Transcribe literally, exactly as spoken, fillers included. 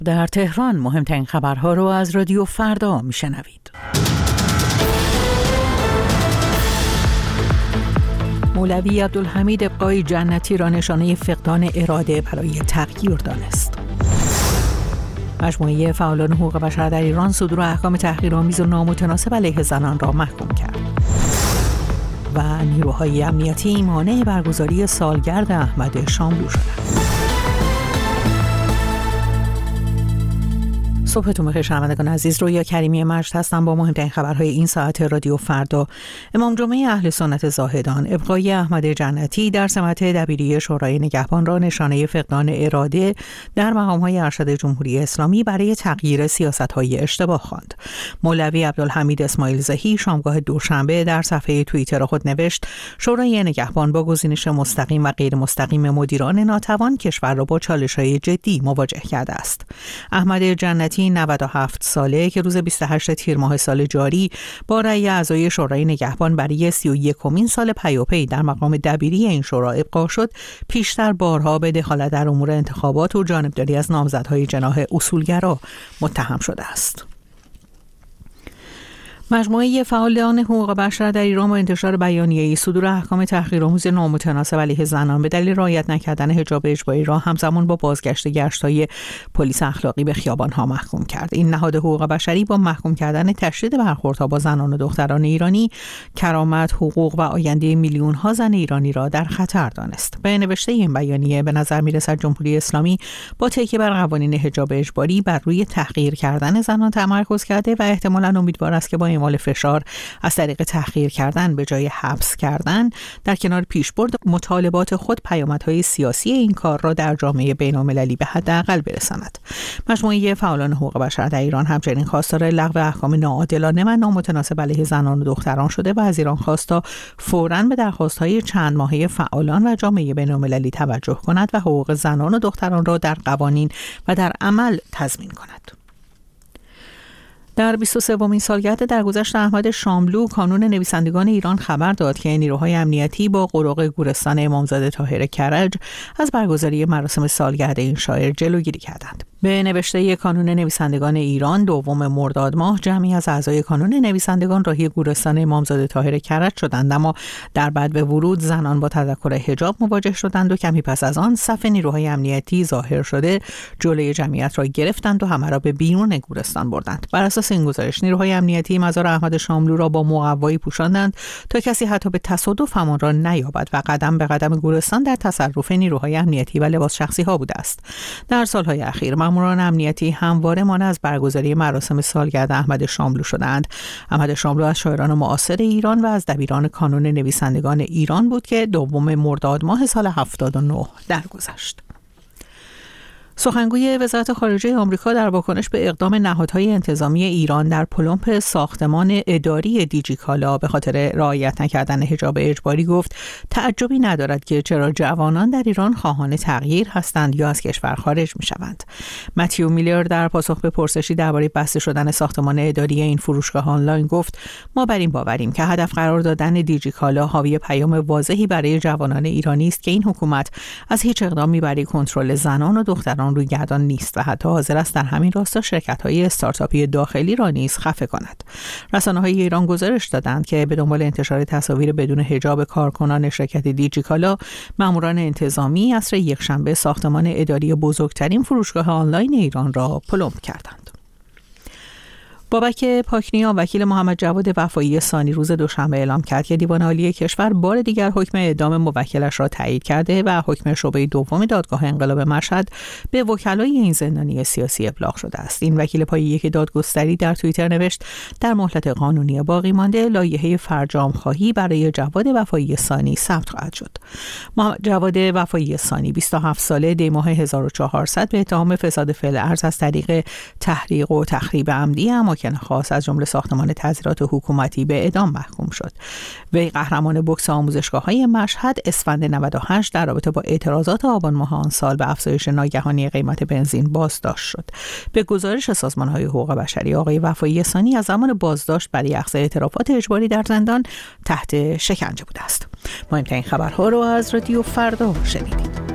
در تهران مهمترین خبرها رو از رادیو فردا میشنوید. مولوی عبدالحمید ابقای جنتی را نشانه فقدان اراده برای تغییر دانست. مجموعه فعالان حقوق بشر در ایران صدور احکام تحقیرآمیز و نامتناسب علیه زنان را محکوم کرد. و نیروهای امنیتی مانع برگزاری سالگرد احمد شاملو شدند. صبحتون بخیر شنوندگان عزیز، رویا کریمی مجد هستم با مهمترین خبرهای این ساعت رادیو فردا. امام جمعه اهل سنت زاهدان ابقای احمد جنتی در سمت دبیری شورای نگهبان را نشانه فقدان اراده در مقام‌های ارشد جمهوری اسلامی برای تغییر سیاست‌های اشتباه خواند. مولوی عبدالحمید اسماعیل زهی شامگاه دوشنبه در صفحه توییتر خود نوشت: شورای نگهبان با گزینش مستقیم و غیر مستقیم مدیران ناتوان کشور را با چالش‌های جدی مواجه کرده است. احمد جنتی نود و هفت ساله که روز بیست و هشتم تیر ماه سال جاری با رأی اعضای شورای نگهبان برای سی و یکمین سال پیاپی در مقام دبیری این شورا ابقا شد، پیشتر بارها به دخالت در امور انتخابات و جانبداری از نامزدهای جناح اصولگرا متهم شده است. مجموعه فعالان حقوق بشر در ایران با انتشار بیانیه‌ای صدور احکام تحقیرآمیز نامتناسب علیه زنان به دلیل رعایت نکردن حجاب اجباری را همزمان با بازگشت گشت‌های پلیس اخلاقی به خیابان‌ها محکوم کرد. این نهاد حقوق بشری با محکوم کردن تشدید برخوردها با زنان و دختران ایرانی، کرامت، حقوق و آینده میلیون‌ها زن ایرانی را در خطر دانست. به نوشته این بیانیه به نظر می‌رسد جمهوری اسلامی با تکیه بر قوانین حجاب اجباری بر روی تحقیر کردن زنان تمرکز کرده و احتمالاً امیدوار است که با اعمال فشار از طریق تحقیر کردن به جای حبس کردن در کنار پیشبرد مطالبات خود پیامدهای سیاسی این کار را در جامعه بین‌المللی به حداقل برساند. مجموعه فعالان حقوق بشر در ایران همچنین خواستار لغو احکام ناعادلانه و نامتناسب علیه زنان و دختران شده و از ایران خواست تا فوراً به درخواست‌های چند ماهه فعالان و جامعه بین‌المللی توجه کند و حقوق زنان و دختران را در قوانین و در عمل تضمین کند. در بیست و سومین سالگرد درگذشت احمد شاملو، کانون نویسندگان ایران خبر داد که نیروهای امنیتی با قرق گورستان امامزاده طاهر کرج از برگزاری مراسم سالگرد این شاعر جلوگیری کردند. به نوشته کانون نویسندگان ایران، دوم مرداد ماه جمعی از اعضای کانون نویسندگان راهی گورستان امامزاده طاهر کرج شدند، اما در بعد به ورود زنان با تذکر حجاب مواجه شدند و کمی پس از آن صف نیروهای امنیتی ظاهر شده جلوی جمعیت را گرفتند و همه را به بیرون گورستان بردند. بر اساس این گزارش نیروهای امنیتی مزار احمد شاملو را با مقوایی پوشاندند تا کسی حتی به تصادف همان را نیابد و قدم به قدم گورستان در تصرف نیروهای امنیتی و لباس شخصی ها بوده است. در سالهای اخیر ماموران امنیتی همواره مانع از برگزاری مراسم سالگرد احمد شاملو شدند. احمد شاملو از شاعران معاصر ایران و از دبیران کانون نویسندگان ایران بود که دوم مرداد ماه سال هفتاد و نه درگذشت. سخنگوی وزارت خارجه آمریکا در واکنش به اقدام نهادهای انتظامی ایران در پلمپ ساختمان اداری دیجیکالا به خاطر رعایت نکردن حجاب اجباری گفت تعجبی ندارد که چرا جوانان در ایران خواهان تغییر هستند یا از کشور خارج می‌شوند. متیو میلر در پاسخ به پرسشی درباره بسته شدن ساختمان اداری این فروشگاه آنلاین گفت ما بر این باوریم که هدف قرار دادن دیجیکالا حاوی پیام واضحی برای جوانان ایرانی است که این حکومت از هیچ اقدامی برای کنترل زنان و دختران روی گردان نیست و حتی حاضر است در همین راستا شرکت‌های استارتاپی داخلی را نیز خفه کند. رسانه‌های ایران گزارش دادند که به دنبال انتشار تصاویر بدون حجاب کارکنان شرکت دیجیکالا، ماموران انتظامی عصر یکشنبه ساختمان اداری بزرگترین فروشگاه آنلاین ایران را پلمپ کردند. بابک پاکنیان وکیل محمد جواد وفایی ثانی روز دوشنبه اعلام کرد که دیوان عالی کشور بار دیگر حکم اعدام موکلش را تایید کرده و حکم شعبه دوم دادگاه انقلاب مشهد به وکلای این زندانی سیاسی ابلاغ شده است. این وکیل پایه یک دادگستری در توییتر نوشت در مهلت قانونی باقی مانده لایحه فرجام خواهی برای جواد وفایی ثانی ثبت خواهد شد. جواد وفایی ثانی بیست و هفت ساله دی ماه هزار و چهارصد به اتهام فساد فعل ارض از طریق تحریق و تخریب عمدی اماکن خاص از جمله ساختمان تظاهرات حکومتی به اعدام محکوم شد. وی قهرمان بوکس آموزشگاه‌های مشهد اسفند نود و هشت در رابطه با اعتراضات آبان ماه آن سال به افزایش ناگهانی قیمت بنزین بازداشت شد. به گزارش سازمان‌های حقوق بشری آقای وفایی ثانی از زمان بازداشت برای اخذ اعترافات اجباری در زندان تحت شکنجه بوده است. مهمترین خبرها رو از رادیو فردا شنیدید.